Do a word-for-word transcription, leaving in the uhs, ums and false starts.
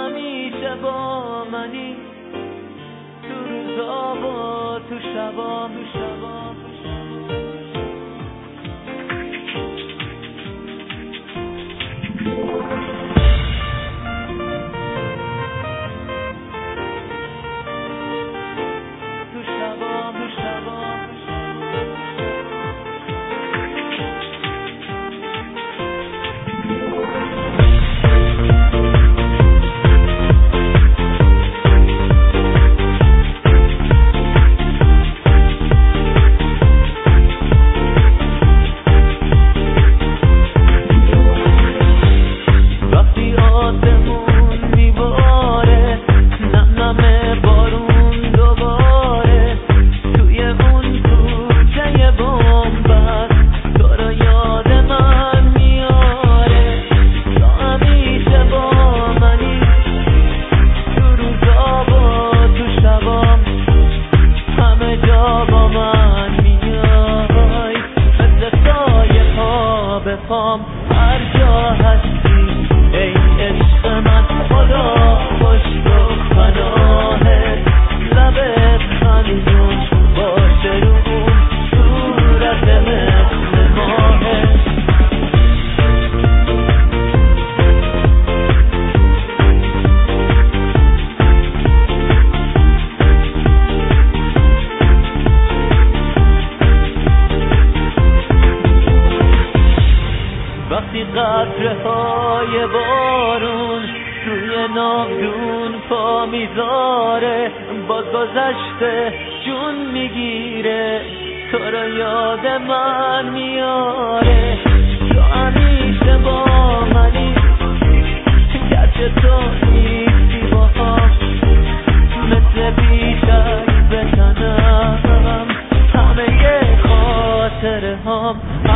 همیشه با منی، تو روزا و تو شبا، تو شبا. هر جا هستی ای عشق من، خدا پشت و پناهت، لبت خندون باشه رو اون صورت مثل ماهت. وقتی قطره های بارون روی ناودون پا میذاره، باز گذشته جون میگیره، تو رو یاد من میاره. تو همیشه با منی، گرچه تو نیستی با هم، مثل پیشک به تنم همه خاطره هم